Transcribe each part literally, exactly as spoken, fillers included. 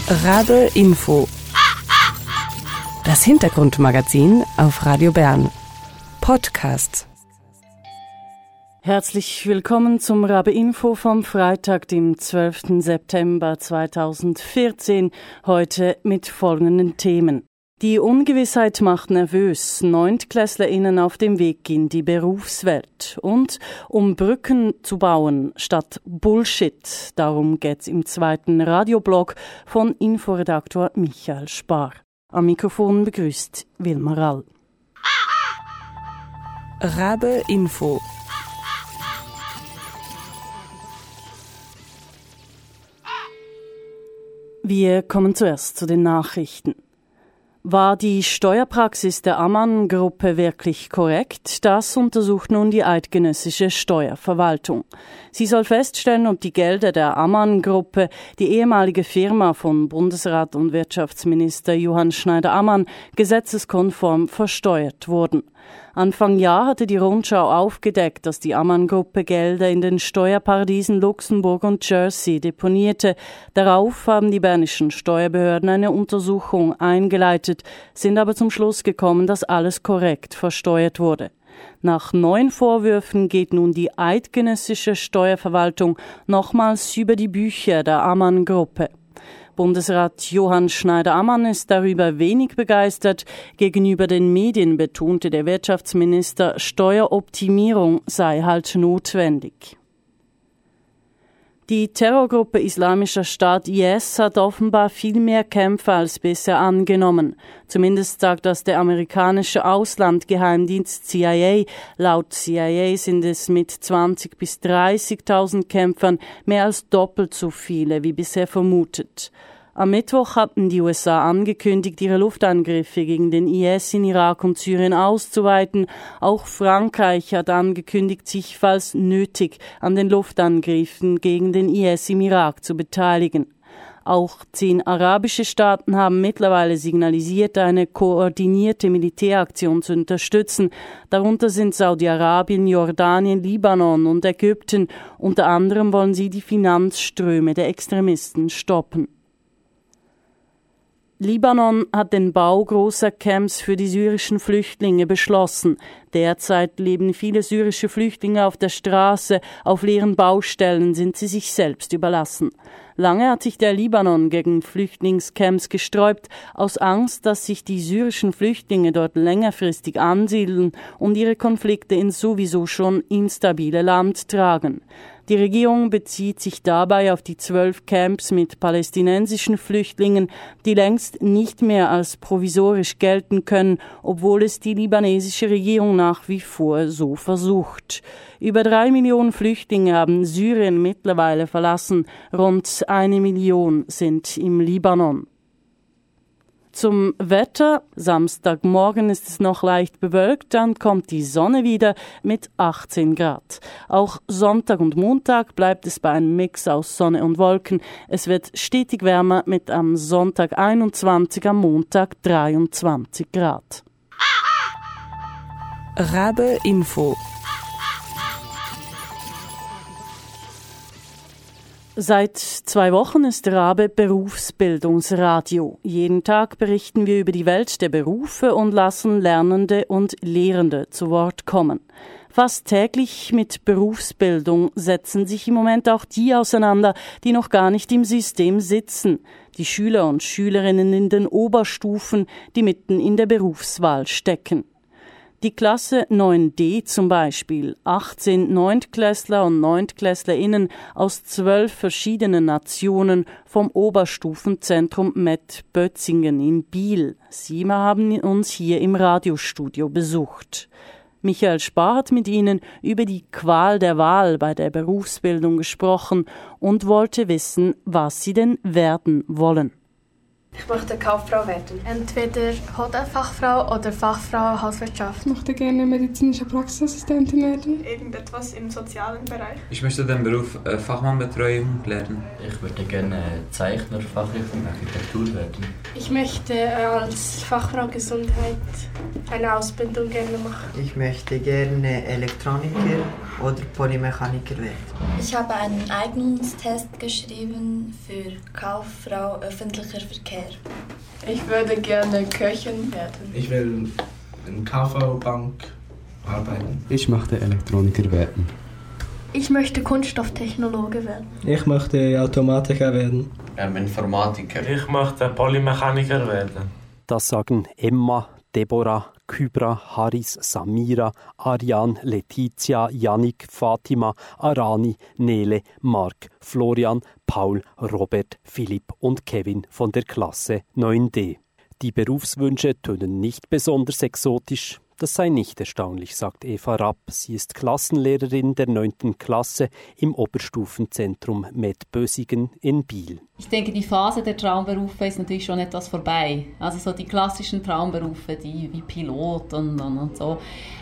Rabe Info. Das Hintergrundmagazin auf Radio Bern. Podcast. Herzlich willkommen zum Rabe Info vom Freitag, dem zwölften September zweitausendvierzehn. Heute mit folgenden Themen. Die Ungewissheit macht nervös, NeuntklässlerInnen auf dem Weg in die Berufswelt. Und um Brücken zu bauen statt Bullshit. Darum geht's im zweiten Radioblog von Inforedaktor Michael Spar. Am Mikrofon begrüßt Wilma Rall. Rabe Info. Wir kommen zuerst zu den Nachrichten. War die Steuerpraxis der Ammann-Gruppe wirklich korrekt? Das untersucht nun die eidgenössische Steuerverwaltung. Sie soll feststellen, ob die Gelder der Ammann-Gruppe, die ehemalige Firma von Bundesrat und Wirtschaftsminister Johann Schneider-Ammann, gesetzeskonform versteuert wurden. Anfang Jahr hatte die Rundschau aufgedeckt, dass die Ammann-Gruppe Gelder in den Steuerparadiesen Luxemburg und Jersey deponierte. Darauf haben die bernischen Steuerbehörden eine Untersuchung eingeleitet, sind aber zum Schluss gekommen, dass alles korrekt versteuert wurde. Nach neuen Vorwürfen geht nun die eidgenössische Steuerverwaltung nochmals über die Bücher der Ammann-Gruppe. Bundesrat Johann Schneider-Ammann ist darüber wenig begeistert. Gegenüber den Medien betonte der Wirtschaftsminister, Steueroptimierung sei halt notwendig. Die Terrorgruppe Islamischer Staat I S hat offenbar viel mehr Kämpfer als bisher angenommen. Zumindest sagt das der amerikanische Auslandgeheimdienst C I A. Laut C I A sind es mit zwanzigtausend bis dreißigtausend Kämpfern mehr als doppelt so viele wie bisher vermutet. Am Mittwoch hatten die U S A angekündigt, ihre Luftangriffe gegen den I S in Irak und Syrien auszuweiten. Auch Frankreich hat angekündigt, sich falls nötig an den Luftangriffen gegen den I S im Irak zu beteiligen. Auch zehn arabische Staaten haben mittlerweile signalisiert, eine koordinierte Militäraktion zu unterstützen. Darunter sind Saudi-Arabien, Jordanien, Libanon und Ägypten. Unter anderem wollen sie die Finanzströme der Extremisten stoppen. Libanon hat den Bau großer Camps für die syrischen Flüchtlinge beschlossen. Derzeit leben viele syrische Flüchtlinge auf der Straße, auf leeren Baustellen sind sie sich selbst überlassen. Lange hat sich der Libanon gegen Flüchtlingscamps gesträubt, aus Angst, dass sich die syrischen Flüchtlinge dort längerfristig ansiedeln und ihre Konflikte ins sowieso schon instabile Land tragen. Die Regierung bezieht sich dabei auf die zwölf Camps mit palästinensischen Flüchtlingen, die längst nicht mehr als provisorisch gelten können, obwohl es die libanesische Regierung nach wie vor so versucht. Über drei Millionen Flüchtlinge haben Syrien mittlerweile verlassen, rund eine Million sind im Libanon. Zum Wetter. Samstagmorgen ist es noch leicht bewölkt, dann kommt die Sonne wieder mit achtzehn Grad. Auch Sonntag und Montag bleibt es bei einem Mix aus Sonne und Wolken. Es wird stetig wärmer mit am Sonntag einundzwanzig, am Montag dreiundzwanzig Grad. Rabe Info. Seit zwei Wochen ist Rabe Berufsbildungsradio. Jeden Tag berichten wir über die Welt der Berufe und lassen Lernende und Lehrende zu Wort kommen. Fast täglich mit Berufsbildung setzen sich im Moment auch die auseinander, die noch gar nicht im System sitzen. Die Schüler und Schülerinnen in den Oberstufen, die mitten in der Berufswahl stecken. Die Klasse neun D zum Beispiel, achtzehn Neuntklässler und Neuntklässlerinnen aus zwölf verschiedenen Nationen vom Oberstufenzentrum Mettbötzingen in Biel. Sie haben uns hier im Radiostudio besucht. Michael Spar hat mit ihnen über die Qual der Wahl bei der Berufsbildung gesprochen und wollte wissen, was sie denn werden wollen. Ich möchte Kauffrau werden. Entweder Hotelfachfrau oder Fachfrau Hauswirtschaft. Ich möchte gerne medizinische Praxisassistentin werden. Irgendetwas im sozialen Bereich. Ich möchte den Beruf äh, Fachmannbetreuung lernen. Ich würde gerne Zeichner Fachrichtung Architektur werden. Ich möchte als Fachfrau Gesundheit eine Ausbildung gerne machen. Ich möchte gerne Elektroniker oder Polymechaniker werden. Ich habe einen Eignungstest geschrieben für Kauffrau öffentlicher Verkehr. Ich würde gerne Köchin werden. Ich will in K V-Bank arbeiten. Ich möchte Elektroniker werden. Ich möchte Kunststofftechnologe werden. Ich möchte Automatiker werden. Ähm, Informatiker. Ich möchte Polymechaniker werden. Das sagen Emma, Deborah, Kybra, Haris, Samira, Ariane, Letizia, Yannick, Fatima, Arani, Nele, Mark, Florian, Paul, Robert, Philipp und Kevin von der Klasse neun D. Die Berufswünsche tönen nicht besonders exotisch. Das sei nicht erstaunlich, sagt Eva Rapp. Sie ist Klassenlehrerin der neunten Klasse im Oberstufenzentrum Mettbösigen in Biel. Ich denke, die Phase der Traumberufe ist natürlich schon etwas vorbei. Also so die klassischen Traumberufe, die wie Pilot und, und, und so.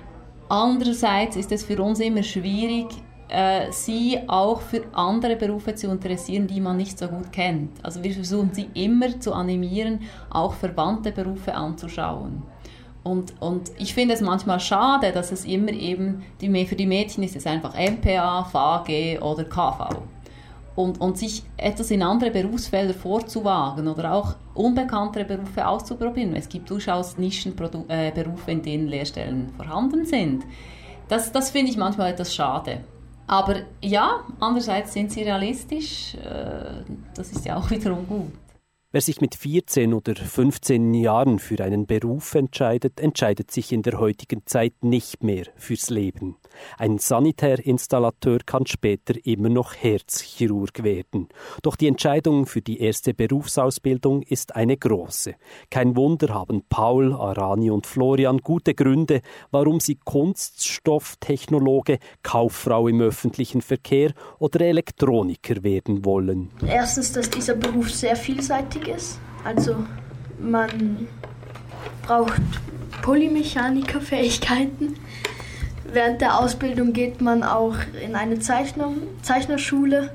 Andererseits ist es für uns immer schwierig, äh, sie auch für andere Berufe zu interessieren, die man nicht so gut kennt. Also wir versuchen sie immer zu animieren, auch verwandte Berufe anzuschauen. Und, und ich finde es manchmal schade, dass es immer eben, die, für die Mädchen ist es einfach M P A, V A G oder K V. Und, und sich etwas in andere Berufsfelder vorzuwagen oder auch unbekanntere Berufe auszuprobieren. Es gibt durchaus Nischenberufe, äh, in denen Lehrstellen vorhanden sind. Das, das finde ich manchmal etwas schade. Aber ja, andererseits sind sie realistisch, äh, das ist ja auch wiederum gut. Wer sich mit vierzehn oder fünfzehn Jahren für einen Beruf entscheidet, entscheidet sich in der heutigen Zeit nicht mehr fürs Leben. Ein Sanitärinstallateur kann später immer noch Herzchirurg werden. Doch die Entscheidung für die erste Berufsausbildung ist eine große. Kein Wunder haben Paul, Arani und Florian gute Gründe, warum sie Kunststofftechnologe, Kauffrau im öffentlichen Verkehr oder Elektroniker werden wollen. Erstens, dass dieser Beruf sehr vielseitig ist. Also man braucht Polymechanikerfähigkeiten. Während der Ausbildung geht man auch in eine Zeichner, Zeichnerschule.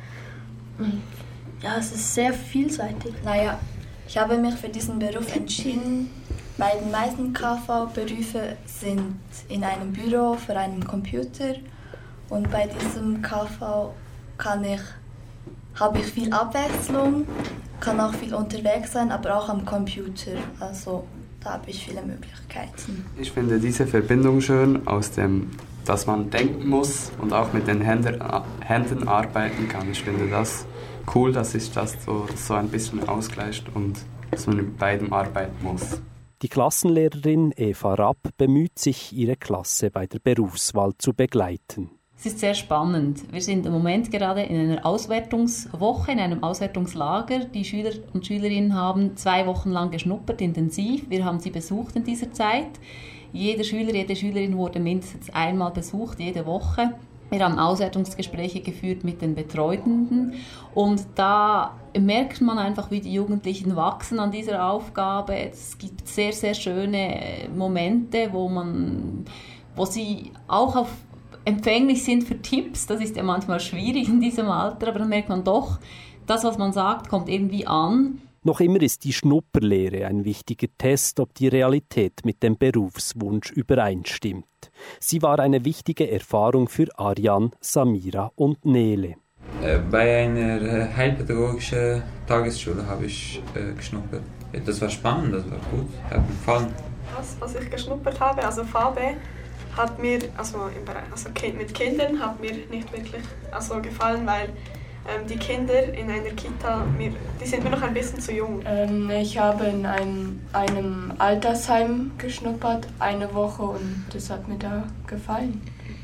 Ja, es ist sehr vielseitig. Naja, ich habe mich für diesen Beruf entschieden, weil die meisten K V-Berufe sind in einem Büro vor einem Computer. Und bei diesem K V kann ich, habe ich viel Abwechslung, kann auch viel unterwegs sein, aber auch am Computer. Also da habe ich viele Möglichkeiten. Ich finde diese Verbindung schön, aus dem, dass man denken muss und auch mit den Händen, Händen arbeiten kann. Ich finde das cool, dass sich das so, so ein bisschen ausgleicht und dass man mit beidem arbeiten muss. Die Klassenlehrerin Eva Rapp bemüht sich, ihre Klasse bei der Berufswahl zu begleiten. Es ist sehr spannend. Wir sind im Moment gerade in einer Auswertungswoche, in einem Auswertungslager. Die Schüler und Schülerinnen haben zwei Wochen lang geschnuppert, intensiv. Wir haben sie besucht in dieser Zeit. Jeder Schüler, jede Schülerin wurde mindestens einmal besucht, jede Woche. Wir haben Auswertungsgespräche geführt mit den Betreuenden und da merkt man einfach, wie die Jugendlichen wachsen an dieser Aufgabe. Es gibt sehr, sehr schöne Momente, wo man, wo sie auch auf empfänglich sind für Tipps. Das ist ja manchmal schwierig in diesem Alter, aber dann merkt man doch, das, was man sagt, kommt irgendwie an. Noch immer ist die Schnupperlehre ein wichtiger Test, ob die Realität mit dem Berufswunsch übereinstimmt. Sie war eine wichtige Erfahrung für Ariane, Samira und Nele. Äh, bei einer äh, heilpädagogischen Tagesschule habe ich äh, geschnuppert. Das war spannend, das war gut, hat mir gefallen. Das, was ich geschnuppert habe, also Farbe, hat mir, also, im Bereich, also mit Kindern, hat mir nicht wirklich also gefallen, weil ähm, die Kinder in einer Kita, mir, die sind mir noch ein bisschen zu jung. Ähm, ich habe in einem, einem Altersheim geschnuppert, eine Woche, und das hat mir da gefallen.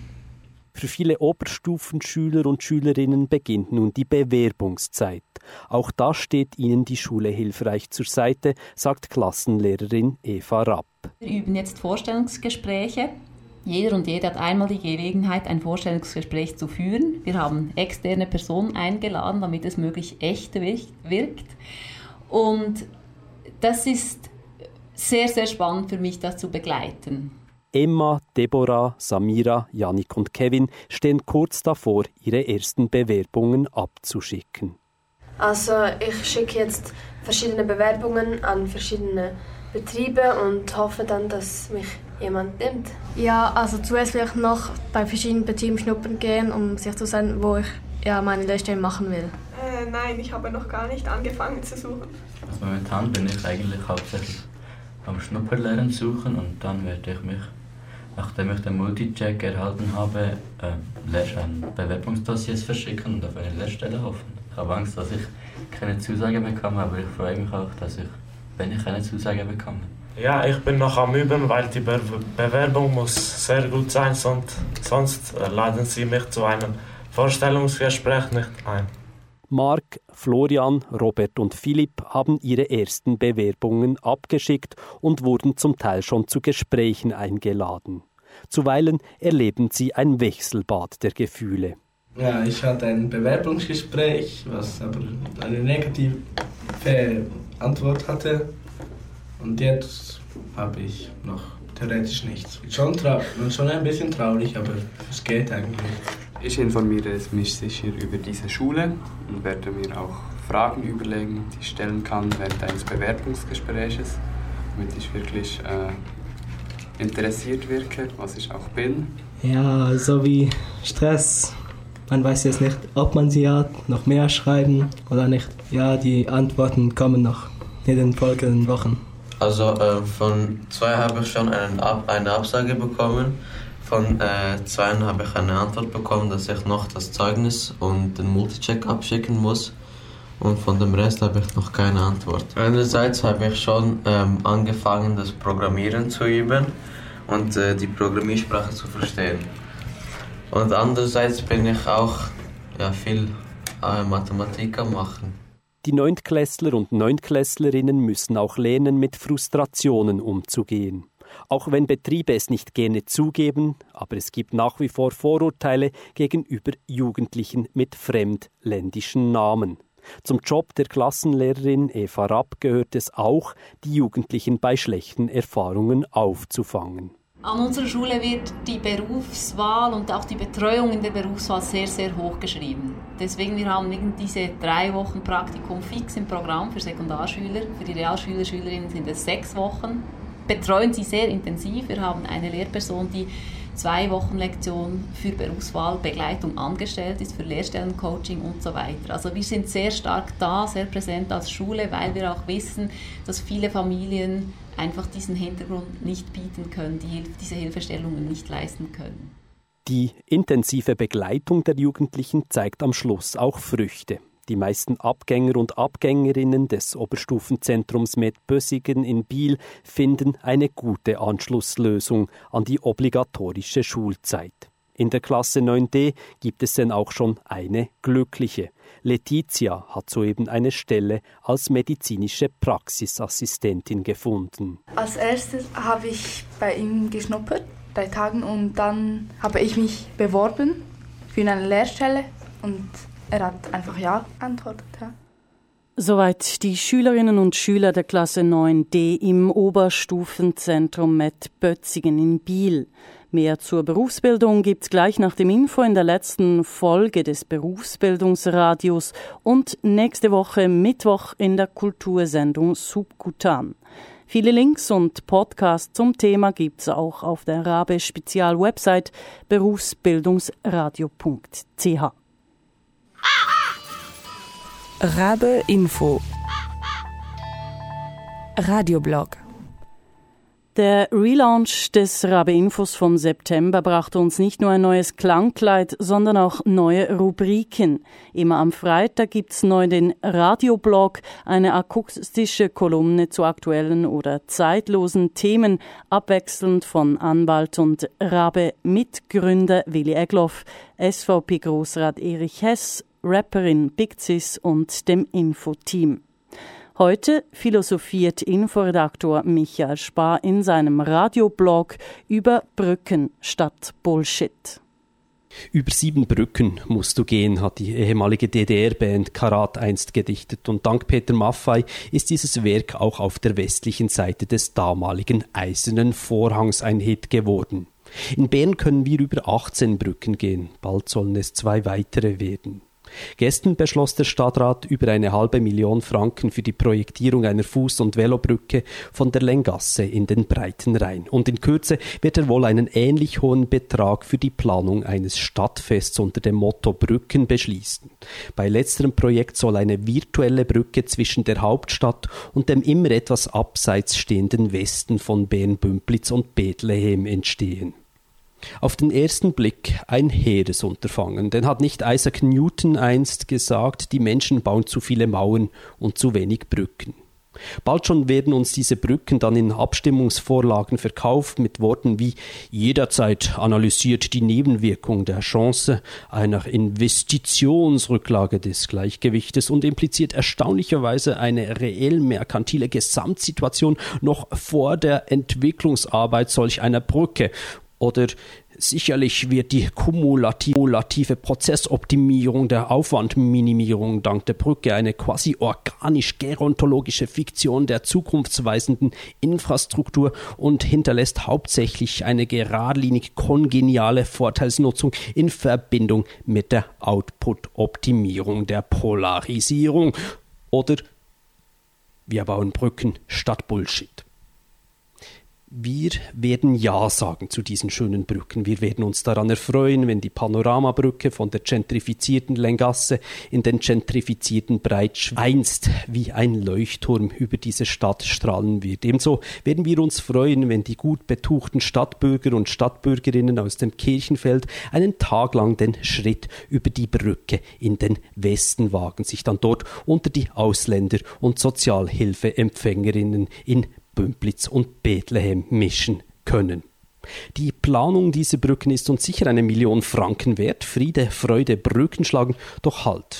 Für viele Oberstufenschüler und Schülerinnen beginnt nun die Bewerbungszeit. Auch da steht ihnen die Schule hilfreich zur Seite, sagt Klassenlehrerin Eva Rapp. Wir üben jetzt Vorstellungsgespräche. Jeder und jede hat einmal die Gelegenheit, ein Vorstellungsgespräch zu führen. Wir haben externe Personen eingeladen, damit es möglichst echt wirkt. Und das ist sehr, sehr spannend für mich, das zu begleiten. Emma, Deborah, Samira, Yannick und Kevin stehen kurz davor, ihre ersten Bewerbungen abzuschicken. Also ich schicke jetzt verschiedene Bewerbungen an verschiedene Betriebe und hoffe dann, dass mich jemand nimmt. Ja, also zuerst vielleicht noch bei verschiedenen Betrieben schnuppern gehen, um sich zu sagen, wo ich ja, meine Lehrstelle machen will. Äh, nein, ich habe noch gar nicht angefangen zu suchen. Also momentan bin ich eigentlich hauptsächlich am Schnupperlernen suchen und dann werde ich mich, nachdem ich den Multicheck erhalten habe, äh, ein Bewerbungsdossiers verschicken und auf eine Lehrstelle hoffen. Ich habe Angst, dass ich keine Zusage bekomme, aber ich freue mich auch, dass ich, wenn ich eine Zusage bekomme. Ja, ich bin noch am Üben, weil die Be- Bewerbung muss sehr gut sein, sonst, sonst äh, laden sie mich zu einem Vorstellungsgespräch nicht ein. Marc, Florian, Robert und Philipp haben ihre ersten Bewerbungen abgeschickt und wurden zum Teil schon zu Gesprächen eingeladen. Zuweilen erleben sie ein Wechselbad der Gefühle. Ja, ich hatte ein Bewerbungsgespräch, was aber eine negative Antwort hatte. Und jetzt habe ich noch theoretisch nichts. Schon, trau- schon ein bisschen traurig, aber es geht eigentlich. Ich informiere mich sicher über diese Schule und werde mir auch Fragen überlegen, die ich stellen kann während eines Bewerbungsgespräches, damit ich wirklich äh, interessiert wirke, was ich auch bin. Ja, so wie Stress. Man weiß jetzt nicht, ob man sie hat, noch mehr schreiben oder nicht. Ja, die Antworten kommen noch in den folgenden Wochen. Also äh, von zwei habe ich schon einen Ab- eine Absage bekommen. Von äh, zwei habe ich eine Antwort bekommen, dass ich noch das Zeugnis und den Multicheck abschicken muss. Und von dem Rest habe ich noch keine Antwort. Einerseits habe ich schon ähm, angefangen, das Programmieren zu üben und äh, die Programmiersprache zu verstehen. Und andererseits bin ich auch ja, viel äh, Mathematik am machen. Die Neuntklässler und Neuntklässlerinnen müssen auch lernen, mit Frustrationen umzugehen. Auch wenn Betriebe es nicht gerne zugeben, aber es gibt nach wie vor Vorurteile gegenüber Jugendlichen mit fremdländischen Namen. Zum Job der Klassenlehrerin Eva Rapp gehört es auch, die Jugendlichen bei schlechten Erfahrungen aufzufangen. An unserer Schule wird die Berufswahl und auch die Betreuung in der Berufswahl sehr, sehr hoch geschrieben. Deswegen wir haben wir diese drei Wochen Praktikum fix im Programm für Sekundarschüler. Für die Realschüler, Schülerinnen sind es sechs Wochen. Betreuen sie sehr intensiv. Wir haben eine Lehrperson, die zwei Wochen Lektion für Berufswahlbegleitung angestellt ist, für Lehrstellencoaching und so weiter. Also wir sind sehr stark da, sehr präsent als Schule, weil wir auch wissen, dass viele Familien einfach diesen Hintergrund nicht bieten können, die diese Hilfestellungen nicht leisten können. Die intensive Begleitung der Jugendlichen zeigt am Schluss auch Früchte. Die meisten Abgänger und Abgängerinnen des Oberstufenzentrums Medbösigen in Biel finden eine gute Anschlusslösung an die obligatorische Schulzeit. In der Klasse neun D gibt es denn auch schon eine glückliche. Letizia hat soeben eine Stelle als medizinische Praxisassistentin gefunden. Als erstes habe ich bei ihm geschnuppert, drei Tagen, und dann habe ich mich beworben für eine Lehrstelle und er hat einfach ja geantwortet. Ja. Soweit die Schülerinnen und Schüler der Klasse neun D im Oberstufenzentrum Medbösigen in Biel. Mehr zur Berufsbildung gibt's gleich nach dem Info in der letzten Folge des Berufsbildungsradios und nächste Woche Mittwoch in der Kultursendung Subkutan. Viele Links und Podcasts zum Thema gibt's auch auf der Rabe-Spezial-Website berufsbildungsradio punkt c h. Rabe Info Radioblog. Der Relaunch des Rabe Infos vom September brachte uns nicht nur ein neues Klangkleid, sondern auch neue Rubriken. Immer am Freitag gibt's neu den Radioblog, eine akustische Kolumne zu aktuellen oder zeitlosen Themen, abwechselnd von Anwalt und Rabe-Mitgründer Willi Egloff, S V P-Grossrat Erich Hess, Rapperin Big Sis und dem Infoteam. Heute philosophiert Inforedaktor Michael Spar in seinem Radioblog über Brücken statt Bullshit. Über sieben Brücken musst du gehen, hat die ehemalige D D R-Band Karat einst gedichtet. Und dank Peter Maffay ist dieses Werk auch auf der westlichen Seite des damaligen Eisernen Vorhangs ein Hit geworden. In Bern können wir über achtzehn Brücken gehen, bald sollen es zwei weitere werden. Gestern beschloss der Stadtrat über eine halbe Million Franken für die Projektierung einer Fuß- und Velobrücke von der Länggasse in den Breiten Rhein. Und in Kürze wird er wohl einen ähnlich hohen Betrag für die Planung eines Stadtfests unter dem Motto Brücken beschließen. Bei letzterem Projekt soll eine virtuelle Brücke zwischen der Hauptstadt und dem immer etwas abseits stehenden Westen von Bern, Bümpliz und Bethlehem entstehen. Auf den ersten Blick ein hehres Unterfangen, denn hat nicht Isaac Newton einst gesagt, die Menschen bauen zu viele Mauern und zu wenig Brücken. Bald schon werden uns diese Brücken dann in Abstimmungsvorlagen verkauft mit Worten wie jederzeit analysiert die Nebenwirkung der Chance einer Investitionsrücklage des Gleichgewichtes und impliziert erstaunlicherweise eine reell merkantile Gesamtsituation noch vor der Entwicklungsarbeit solch einer Brücke. Oder sicherlich wird die kumulative Prozessoptimierung der Aufwandminimierung dank der Brücke eine quasi organisch-gerontologische Fiktion der zukunftsweisenden Infrastruktur und hinterlässt hauptsächlich eine geradlinig kongeniale Vorteilsnutzung in Verbindung mit der Output-Optimierung der Polarisierung. Oder wir bauen Brücken statt Bullshit. Wir werden Ja sagen zu diesen schönen Brücken. Wir werden uns daran erfreuen, wenn die Panoramabrücke von der gentrifizierten Länggasse in den gentrifizierten Breitsch einst wie ein Leuchtturm über diese Stadt strahlen wird. Ebenso werden wir uns freuen, wenn die gut betuchten Stadtbürger und Stadtbürgerinnen aus dem Kirchenfeld einen Tag lang den Schritt über die Brücke in den Westen wagen, sich dann dort unter die Ausländer und Sozialhilfeempfängerinnen in Bümpliz und Bethlehem mischen können. Die Planung dieser Brücken ist uns sicher eine Million Franken wert. Friede, Freude, Brücken schlagen, doch halt.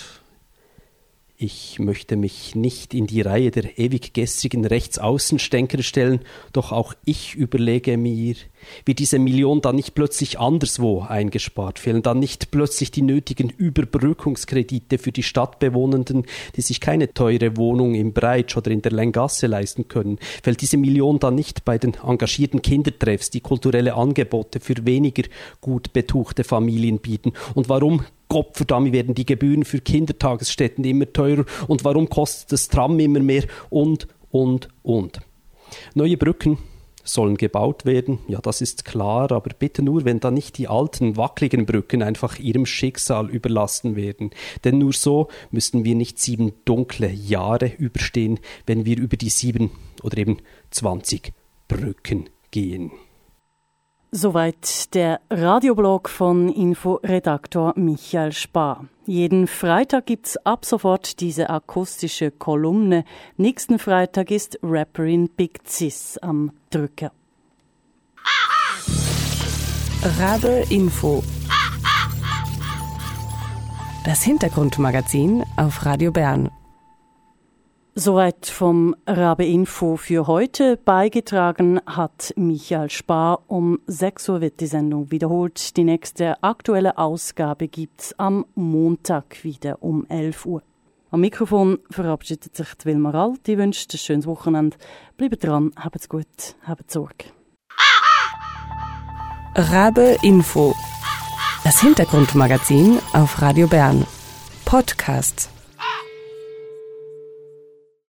Ich möchte mich nicht in die Reihe der ewig gestrigen Rechtsaußenstänker stellen, doch auch ich überlege mir, wie diese Million dann nicht plötzlich anderswo eingespart fehlen, dann nicht plötzlich die nötigen Überbrückungskredite für die Stadtbewohnenden, die sich keine teure Wohnung im Breitsch oder in der Länggasse leisten können, fällt diese Million dann nicht bei den engagierten Kindertreffs, die kulturelle Angebote für weniger gut betuchte Familien bieten. Und warum Gottverdammt werden die Gebühren für Kindertagesstätten immer teurer und warum kostet das Tram immer mehr und, und, und. Neue Brücken sollen gebaut werden, ja, das ist klar, aber bitte nur, wenn dann nicht die alten, wackeligen Brücken einfach ihrem Schicksal überlassen werden. Denn nur so müssten wir nicht sieben dunkle Jahre überstehen, wenn wir über die sieben oder eben zwanzig Brücken gehen. Soweit der Radioblog von Inforedaktor Michael Spar. Jeden Freitag gibt's ab sofort diese akustische Kolumne. Nächsten Freitag ist Rapperin Big Sis am Drücker. Rabe Info. Das Hintergrundmagazin auf Radio Bern. Soweit vom Rabe Info für heute. Beigetragen hat Michael Spar. Um sechs Uhr wird die Sendung wiederholt. Die nächste aktuelle Ausgabe gibt's am Montag wieder um elf Uhr. Am Mikrofon verabschiedet sich die Wilma Rall. Die wünscht ein schönes Wochenende. Bleibt dran, habt's gut, habt Sorge. Rabe Info. Das Hintergrundmagazin auf Radio Bern. Podcast.